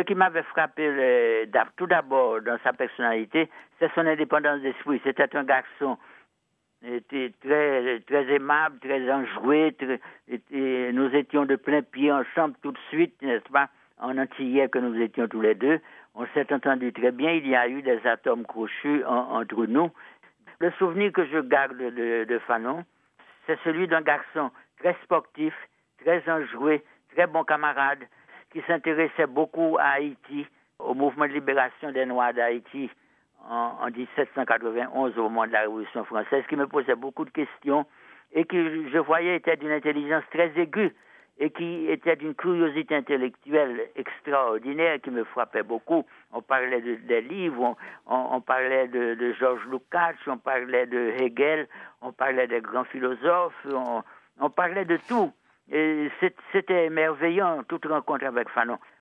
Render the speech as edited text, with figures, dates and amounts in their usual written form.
qui m'avait frappé tout d'abord dans sa personnalité, c'est son indépendance d'esprit. C'était un garçon était très, très aimable, très enjoué. Nous étions de plein pied ensemble tout de suite, n'est-ce pas, en Antillais que nous étions tous les deux. On s'est entendu très bien. Il y a eu des atomes crochus entre nous. Le souvenir que je garde de Fanon, c'est celui d'un garçon très sportif, très enjoué, très bon camarade, qui s'intéressait beaucoup à Haïti, au mouvement de libération des Noirs d'Haïti en 1791, au moment de la Révolution française, qui me posait beaucoup de questions et qui, je voyais, était d'une intelligence très aiguë et qui était d'une curiosité intellectuelle extraordinaire qui me frappait beaucoup. On parlait des livres, on parlait de Georges Lukács, on parlait de Hegel, on parlait des grands philosophes, on parlait de tout. Et c'était merveilleux, toute rencontre avec Fanon.